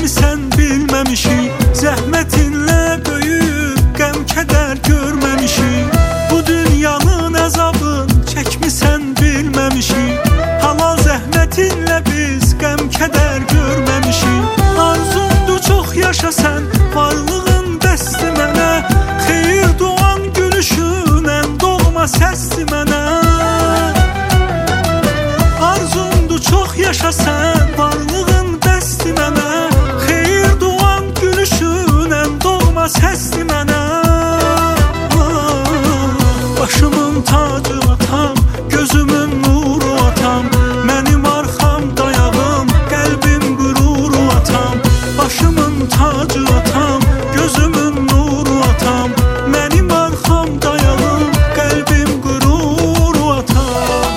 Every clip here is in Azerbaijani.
çəkmisən bilməmişik. Zəhmətinlə böyüyüb qəm kədər görməmişik. Bu dünyanın əzabın çəkmisən bilməmişik. Halal zəhmətinlə biz qəm kədər görməmişik. Arzumdur çox yaşa sən, varlığın bəsdir mənə. Xeyir duan gülüşünən doğma səsdir mənə. Arzumdur çox yaşa sən, varlığın bəsdir mənə. Xeyir duan gülüşünən doğma səsdir mənə. Başımın tacı atam, gözümün nuru atam. Mənim arxam dayağım, qəlbim qüruru atam. Başımın tacı atam, gözümün nuru atam. Mənim arxam dayağım, qəlbim qüruru atam.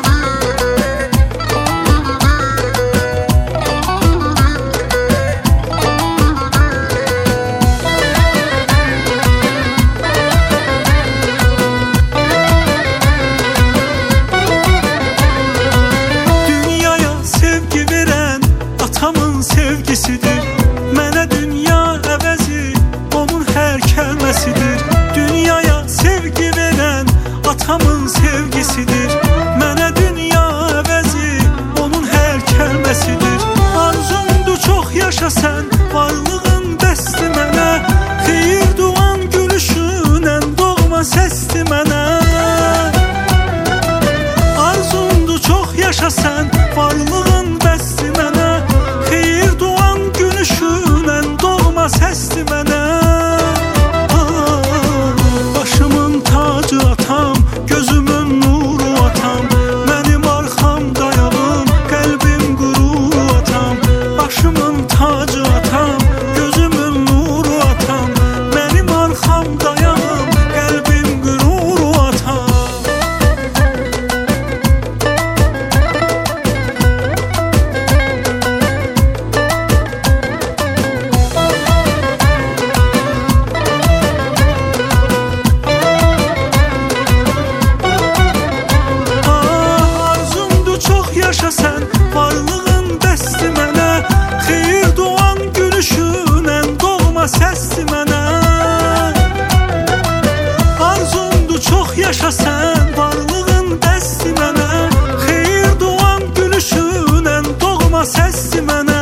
Atamın sevgisidir, mənə dünya əvəzi onun hər kəlməsidir. Dünyaya sevgi verən atamın sevgisidir, mənə dünya əvəzi onun hər kəlməsidir. Arzumdur çox yaşa sən, varlığın bəsdir mənə. Xeyir duan gülüşünən doğma səsdir mənə. Arzumdur çox yaşa sən, varlığın bəsdir mənə. Xeyir duan gülüşünən doğma səsdir mənə. Başımın tacı atam, gözümün nuru atam. Mənim arxam dayağım, qəlbim qüruru atam. Başımın tacı atam, gözümün nuru atam. Mənim arxam dayağım, qəlbim qüruru atam. Yaşa sən, varlığın bəsdir mənə. Xeyir duan gülüşünən doğma səsdir mənə. Arzumdur çox yaşa sən, varlığın bəsdir mənə. Xeyir duan gülüşünən doğma səsdir mənə.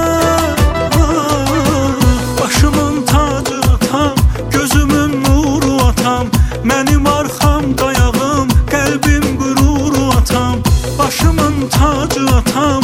Başımın tacı atam, gözümün nuru atam. Mənim arxam dayağım, qəlbim qüruru atam. Başımın tacı atam,